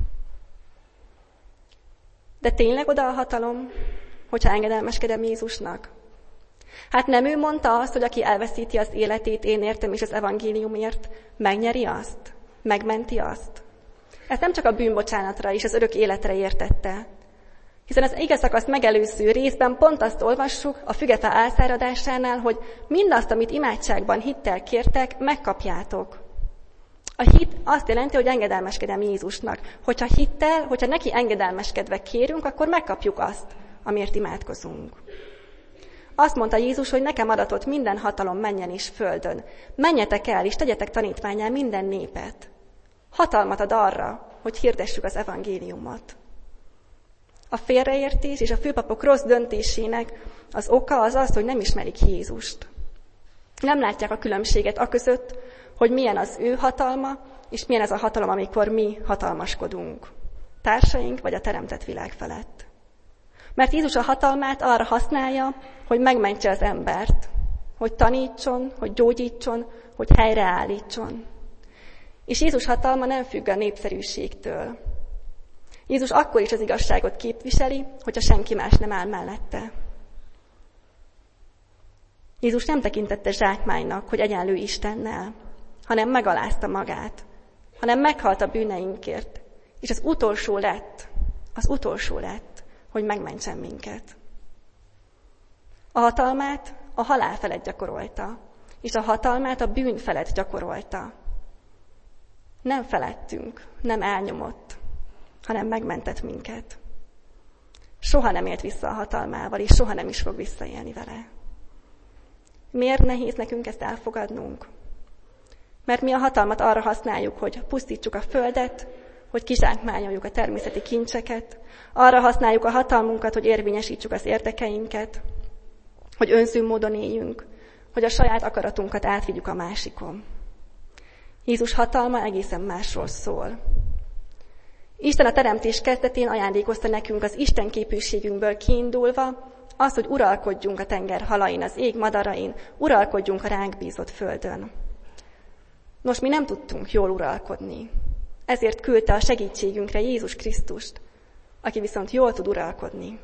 De tényleg oda a hatalom, hogyha engedelmeskedem Jézusnak? Hát nem ő mondta azt, hogy aki elveszíti az életét én értem és az evangéliumért, megnyeri azt? Megmenti azt? Ez nem csak a bűnbocsánatra és az örök életre értette, hiszen az ige szakaszt megelőző részben pont azt olvassuk a fügefa elszáradásánál, hogy mindazt, amit imádságban hittel kértek, megkapjátok. A hit azt jelenti, hogy engedelmeskedem Jézusnak. Hogyha neki engedelmeskedve kérünk, akkor megkapjuk azt, amiért imádkozunk. Azt mondta Jézus, hogy nekem adatott minden hatalom mennyen és földön. Menjetek el, és tegyetek tanítvánnyá minden népet. Hatalmat ad arra, hogy hirdessük az evangéliumot. A félreértés és a főpapok rossz döntésének az oka az, hogy nem ismerik Jézust. Nem látják a különbséget aközött, hogy milyen az ő hatalma, és milyen ez a hatalom, amikor mi hatalmaskodunk, társaink vagy a teremtett világ felett. Mert Jézus a hatalmát arra használja, hogy megmentse az embert, hogy tanítson, hogy gyógyítson, hogy helyreállítson. És Jézus hatalma nem függ a népszerűségtől. Jézus akkor is az igazságot képviseli, hogyha senki más nem áll mellette. Jézus nem tekintette zsákmánynak, hogy egyenlő Istennel, hanem megalázta magát, hanem meghalt a bűneinkért, és az utolsó lett, hogy megmentsen minket. A hatalmát a halál felett gyakorolta, és a hatalmát a bűn felett gyakorolta. Nem felettünk, nem elnyomott, hanem megmentett minket. Soha nem élt vissza a hatalmával, és soha nem is fog visszaélni vele. Miért nehéz nekünk ezt elfogadnunk? Mert mi a hatalmat arra használjuk, hogy pusztítsuk a földet, hogy kizsákmányoljuk a természeti kincseket, arra használjuk a hatalmunkat, hogy érvényesítsük az érdekeinket, hogy önző módon éljünk, hogy a saját akaratunkat átvigyük a másikon. Jézus hatalma egészen másról szól. Isten a teremtés kezdetén ajándékozta nekünk az Isten képűségünkből kiindulva azt, hogy uralkodjunk a tenger halain, az ég madarain, uralkodjunk a ránk bízott földön. Nos, mi nem tudtunk jól uralkodni. Ezért küldte a segítségünkre Jézus Krisztust, aki viszont jól tud uralkodni.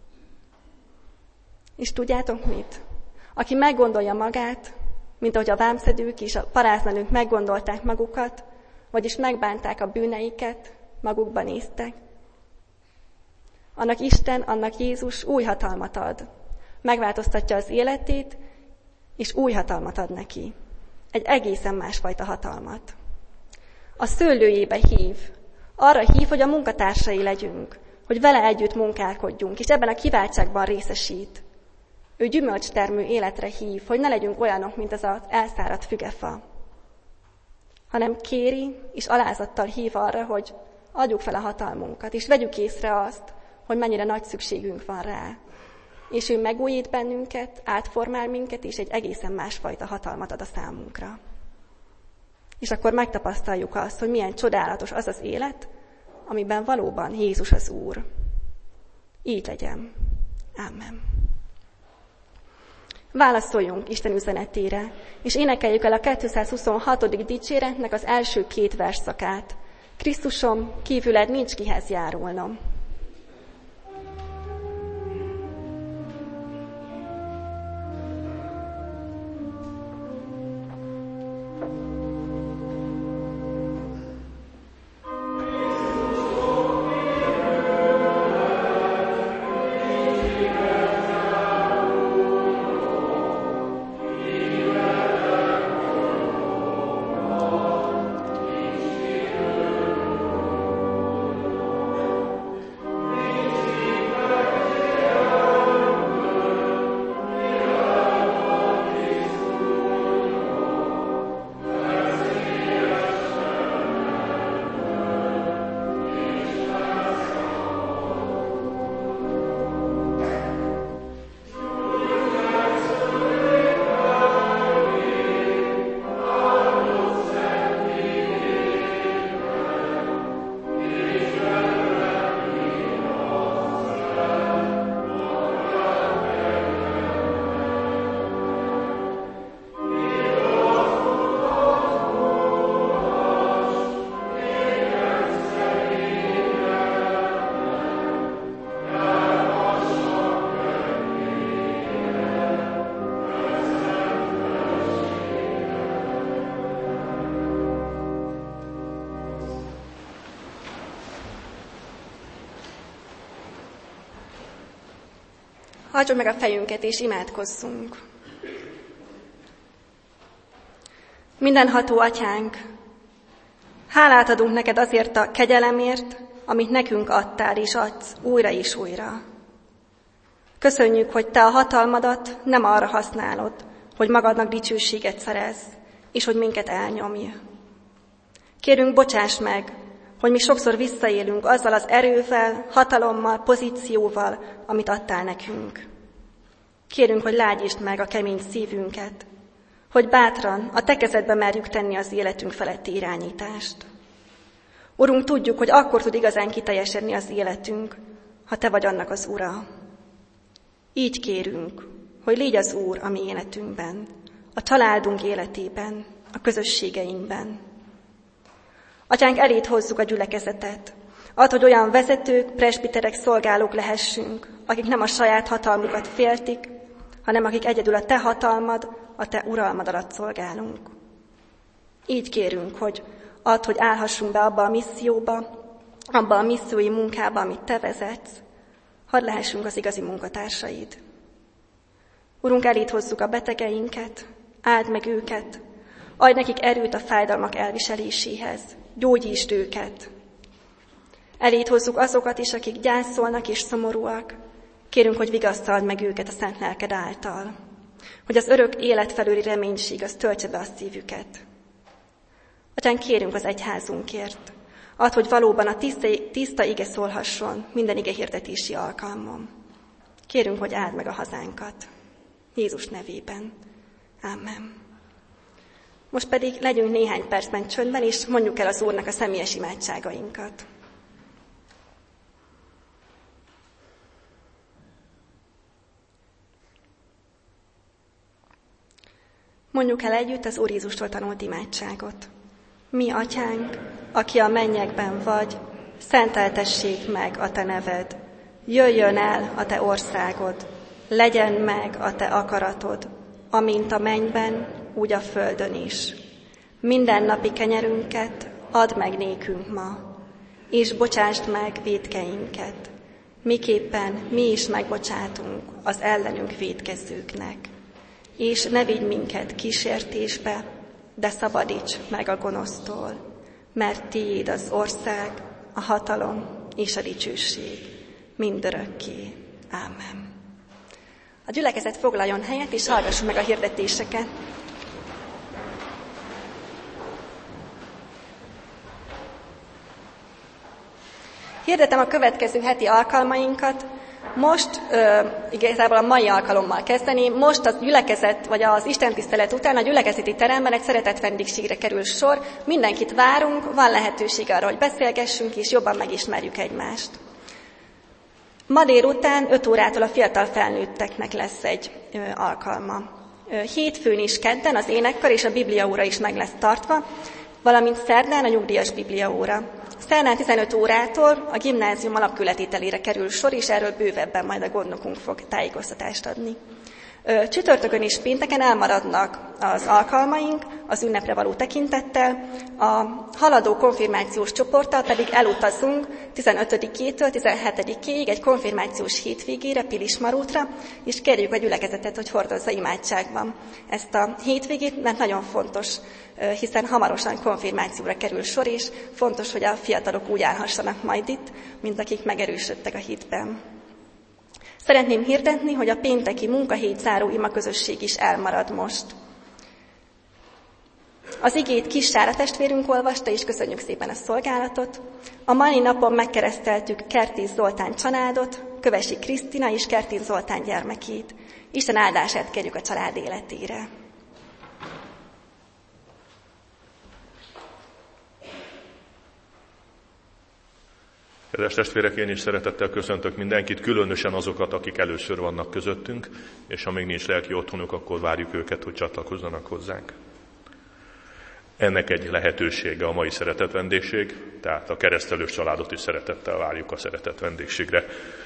És tudjátok mit? Aki meggondolja magát, mint ahogy a vámszedők és a paráznanők meggondolták magukat, vagyis megbánták a bűneiket, magukba néztek, annak Isten, annak Jézus új hatalmat ad. Megváltoztatja az életét, és új hatalmat ad neki. Egy egészen másfajta hatalmat. A szőlőjébe hív. Arra hív, hogy a munkatársai legyünk, hogy vele együtt munkálkodjunk, és ebben a kiváltságban részesít. Ő gyümölcstermő életre hív, hogy ne legyünk olyanok, mint az elszáradt fügefa, hanem kéri és alázattal hív arra, hogy adjuk fel a hatalmunkat, és vegyük észre azt, hogy mennyire nagy szükségünk van rá. És ő megújít bennünket, átformál minket, és egy egészen másfajta hatalmat ad a számunkra. És akkor megtapasztaljuk azt, hogy milyen csodálatos az az élet, amiben valóban Jézus az Úr. Így legyen. Ámen. Válaszoljunk Isten üzenetére, és énekeljük el a 226. dicséretnek az első 2 versszakát. Krisztusom, kívüled nincs kihez járulnom. Hajtsuk meg a fejünket, és imádkozzunk. Mindenható Atyánk, hálát adunk neked azért a kegyelemért, amit nekünk adtál és adsz újra és újra. Köszönjük, hogy te a hatalmadat nem arra használod, hogy magadnak dicsőséget szerezz, és hogy minket elnyomj. Kérünk, bocsáss meg, hogy mi sokszor visszaélünk azzal az erővel, hatalommal, pozícióval, amit adtál nekünk. Kérünk, hogy lágyítsd meg a kemény szívünket, hogy bátran a te kezedbe merjük tenni az életünk feletti irányítást. Urunk, tudjuk, hogy akkor tud igazán kiteljesedni az életünk, ha te vagy annak az ura. Így kérünk, hogy légy az Úr a mi életünkben, a családunk életében, a közösségeinkben. Atyánk, eléd hozzuk a gyülekezetet. Add, hogy olyan vezetők, presbiterek, szolgálók lehessünk, akik nem a saját hatalmukat féltik, hanem akik egyedül a te hatalmad, a te uralmad alatt szolgálunk. Így kérünk, hogy add, hogy állhassunk be abba a misszióba, abba a missziói munkába, amit te vezetsz, hadd lehessünk az igazi munkatársaid. Urunk, eléd hozzuk a betegeinket, áld meg őket, adj nekik erőt a fájdalmak elviseléséhez, gyógyítsd őket. Eléd hozzuk azokat is, akik gyászolnak és szomorúak, kérünk, hogy vigasztald meg őket a szent lelked által, hogy az örök élet felőli reménység az töltse be a szívüket. Atyánk, kérünk az egyházunkért, add, hogy valóban a tiszta ige szólhasson minden ige hirdetési alkalmon. Kérünk, hogy áld meg a hazánkat. Jézus nevében. Amen. Most pedig legyünk néhány percben csöndben, és mondjuk el az Úrnak a személyes imádságainkat. Mondjuk el együtt az Úr Jézustól tanult imádságot. Mi, Atyánk, aki a mennyekben vagy, szenteltessék meg a te neved. Jöjjön el a te országod, legyen meg a te akaratod, amint a mennyben, úgy a földön is. Mindennapi kenyerünket add meg nékünk ma, és bocsásd meg vétkeinket, miképpen mi is megbocsátunk az ellenünk vétkezőknek. És ne vigy minket kísértésbe, de szabadíts meg a gonosztól, mert tiéd az ország, a hatalom és a dicsőség mindörökké. Ámen. A gyülekezet foglaljon helyet, és hallgassuk meg a hirdetéseket. Hirdetem a következő heti alkalmainkat. Most, igazából a mai alkalommal kezdeném, most a gyülekezet, vagy az istentisztelet után a gyülekezeti teremben egy szeretett vendégségre kerül sor. Mindenkit várunk, van lehetőség arra, hogy beszélgessünk, és jobban megismerjük egymást. Ma délután 5 órától a fiatal felnőtteknek lesz egy alkalma. Hétfőn és kedden az énekkar és a bibliaóra is meg lesz tartva, valamint szerdán a nyugdíjas bibliaóra. Szerdán 15 órától a gimnázium alapkületételére kerül sor, és erről bővebben majd a gondnokunk fog tájékoztatást adni. Csütörtökön és pénteken elmaradnak az alkalmaink az ünnepre való tekintettel, a haladó konfirmációs csoporttal pedig elutazunk 15-től 17-ig egy konfirmációs hétvégére, Pilismarútra, és kérjük a gyülekezetet, hogy hordozza imádságban ezt a hétvégét, mert nagyon fontos, hiszen hamarosan konfirmációra kerül sor, és fontos, hogy a fiatalok úgy állhassanak majd itt, mint akik megerősödtek a hitben. Szeretném hirdetni, hogy a pénteki munkahét záró imaközösség is elmarad most. Az igét Kis Sára testvérünk olvasta, és köszönjük szépen a szolgálatot. A mai napon megkereszteltük Kertész Zoltán családot, Kövesi Krisztina és Kertész Zoltán gyermekét. Isten áldását kérjük a család életére. Kedves testvérek, én is szeretettel köszöntök mindenkit, különösen azokat, akik először vannak közöttünk, és ha még nincs lelki otthonuk, akkor várjuk őket, hogy csatlakozzanak hozzánk. Ennek egy lehetősége a mai szeretett vendégség, tehát a keresztelős családot is szeretettel várjuk a szeretett vendégségre.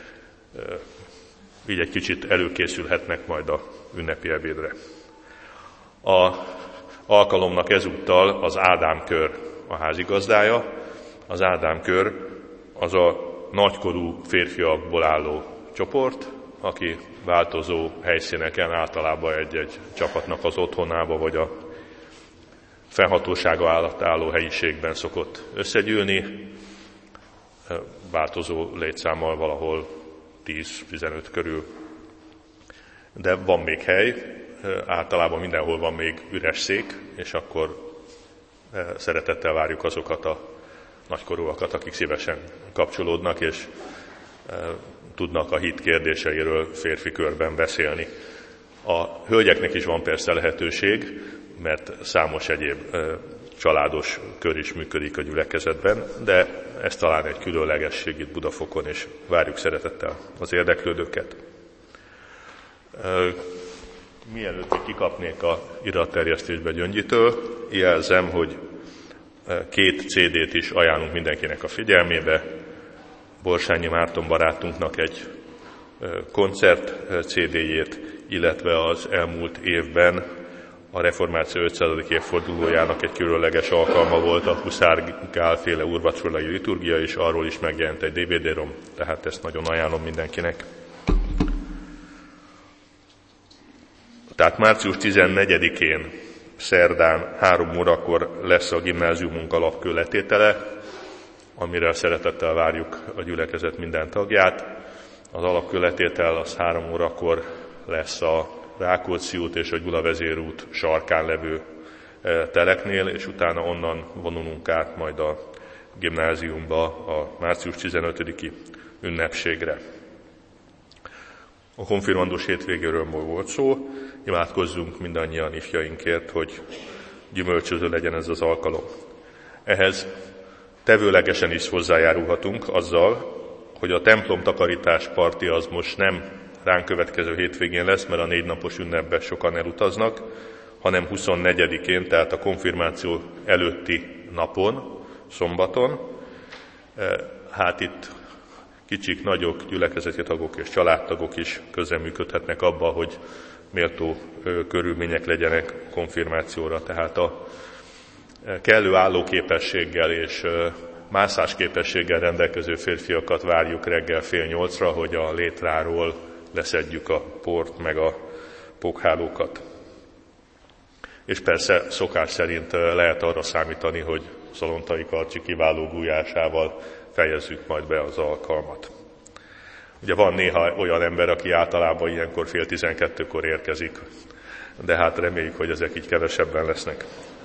Így egy kicsit előkészülhetnek majd a ünnepi ebédre. A alkalomnak ezúttal az Ádám kör a házigazdája. Az Ádám kör az a nagykorú férfiakból álló csoport, aki változó helyszíneken, általában egy csapatnak az otthonába, vagy a fennhatósága alatt álló helyiségben szokott összegyűlni, változó létszámmal valahol 10-15 körül. De van még hely, általában mindenhol van még üres szék, és akkor szeretettel várjuk azokat a nagykorúakat, akik szívesen kapcsolódnak, és tudnak a hit kérdéseiről férfi körben beszélni. A hölgyeknek is van persze lehetőség, mert számos egyéb családos kör is működik a gyülekezetben, de ez talán egy különlegesség itt Budafokon, és várjuk szeretettel az érdeklődőket. Mielőtt kikapnék a iratterjesztésbe Gyöngyitől, jelzem, hogy 2 CD-t is ajánlunk mindenkinek a figyelmébe. Borsányi Márton barátunknak egy koncert CD-jét, illetve az elmúlt évben a Reformáció 500. évfordulójának egy különleges alkalma volt a Huszár Gál-féle úrvacsorai liturgia, és arról is megjelent egy DVD-rom, tehát ezt nagyon ajánlom mindenkinek. Tehát március 14-én, szerdán 3 órakor lesz a gimnáziumunk alapkőletétele, amire szeretettel várjuk a gyülekezet minden tagját. Az alapkőletétel az 3 órakor lesz a Rákóczi út és a Gyulavezér út sarkán levő teleknél, és utána onnan vonulunk át majd a gimnáziumba a március 15-i ünnepségre. A konfirmandus hétvégéről volt szó, imádkozzunk mindannyian ifjainkért, hogy gyümölcsöző legyen ez az alkalom. Ehhez tevőlegesen is hozzájárulhatunk azzal, hogy a templom takarítás parti az most nem ránk következő hétvégén lesz, mert a 4 napos ünnepben sokan elutaznak, hanem 24-én, tehát a konfirmáció előtti napon, szombaton. Hát itt kicsik, nagyok, gyülekezeti tagok és családtagok is közreműködhetnek abba, hogy méltó körülmények legyenek konfirmációra. Tehát a kellő állóképességgel és mászásképességgel rendelkező férfiakat várjuk reggel 7:30-ra, hogy a létráról leszedjük a port meg a pókhálókat. És persze szokás szerint lehet arra számítani, hogy Szalontai Karcsi kiváló gulyásával fejezzük majd be az alkalmat. Ugye van néha olyan ember, aki általában ilyenkor 11:30-kor érkezik, de hát reméljük, hogy ezek így kevesebben lesznek.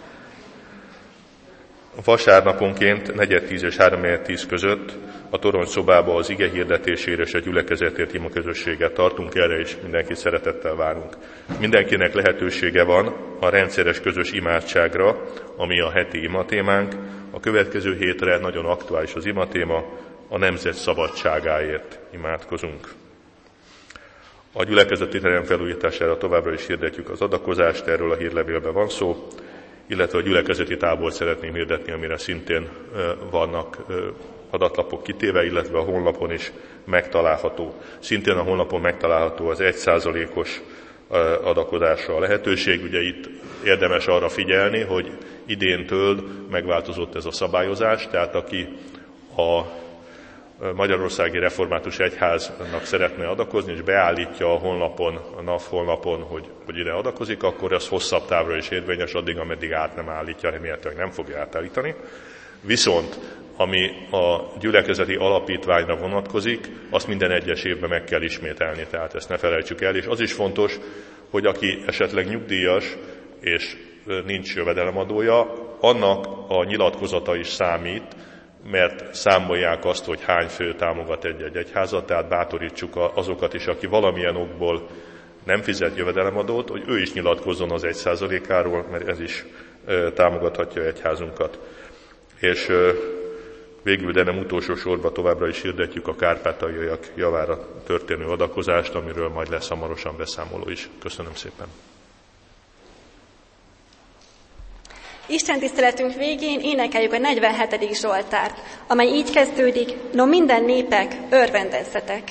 Vasárnaponként 4:10 és 3:10 között a toronyszobába az ige hirdetésére és a gyülekezetért imaközösséget tartunk, erre is mindenkit szeretettel várunk. Mindenkinek lehetősége van a rendszeres közös imádságra, ami a heti imatémánk. A következő hétre nagyon aktuális az imatéma, a nemzet szabadságáért imádkozunk. A gyülekezeti terem felújítására továbbra is hirdetjük az adakozást, erről a hírlevélben van szó, illetve a gyülekezeti tábort szeretném hirdetni, amire szintén vannak adatlapok kitéve, illetve a honlapon is megtalálható. Szintén a honlapon megtalálható az 1%-os adakozásra a lehetőség. Ugye itt érdemes arra figyelni, hogy idéntől megváltozott ez a szabályozás, tehát aki a Magyarországi Református Egyháznak szeretne adakozni, és beállítja a honlapon, a NAV honlapon, hogy ide adakozik, akkor ez hosszabb távra is érvényes, addig, ameddig át nem állítja, remélhetőleg nem fogja átállítani. Viszont, ami a gyülekezeti alapítványra vonatkozik, azt minden egyes évben meg kell ismételni, tehát ezt ne felejtsük el. És az is fontos, hogy aki esetleg nyugdíjas és nincs jövedelemadója, annak a nyilatkozata is számít, mert számolják azt, hogy hány fő támogat egy egyházat, tehát bátorítsuk azokat is, aki valamilyen okból nem fizet jövedelemadót, hogy ő is nyilatkozzon az 1%-áról, mert ez is támogathatja egyházunkat. És végül, de nem utolsó sorban továbbra is hirdetjük a kárpátaljaiak javára történő adakozást, amiről majd lesz hamarosan beszámoló is. Köszönöm szépen! Isten tiszteletünk végén énekeljük a 47. Zsoltárt, amely így kezdődik: no minden népek, örvendezzetek!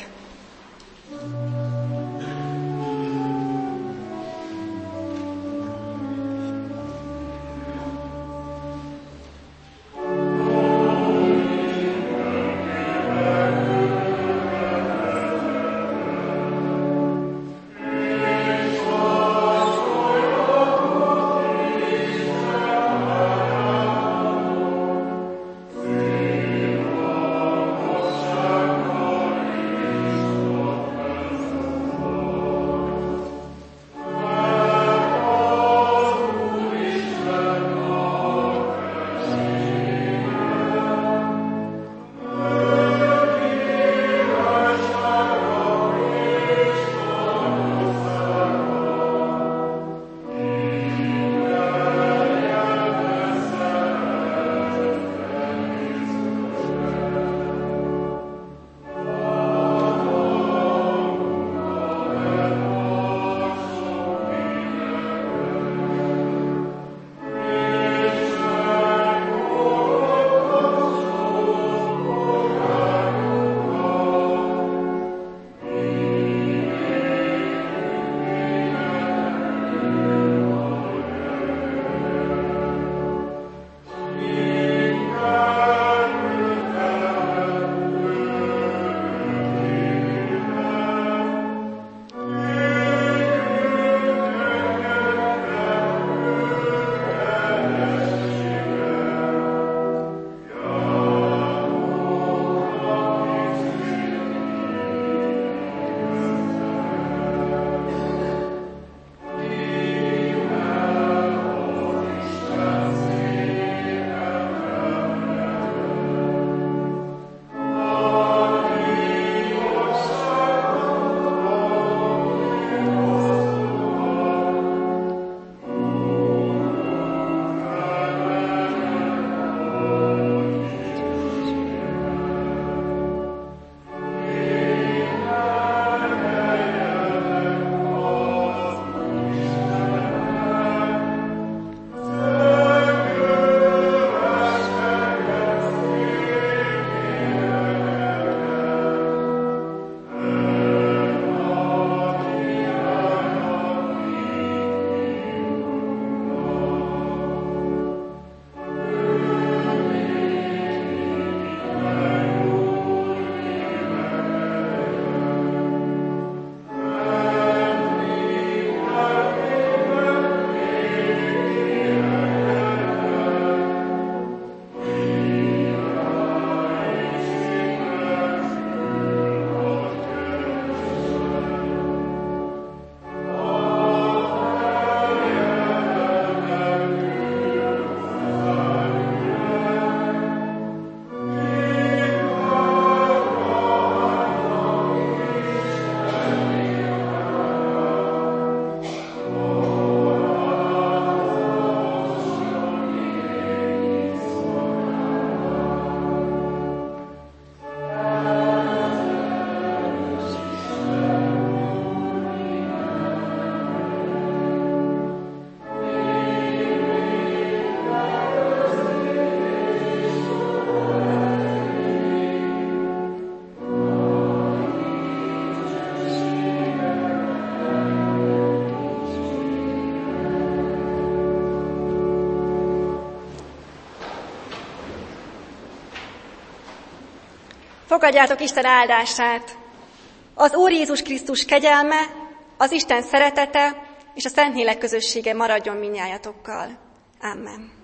Fogadjátok Isten áldását! Az Úr Jézus Krisztus kegyelme, az Isten szeretete és a Szentlélek közössége maradjon mindnyájatokkal. Amen.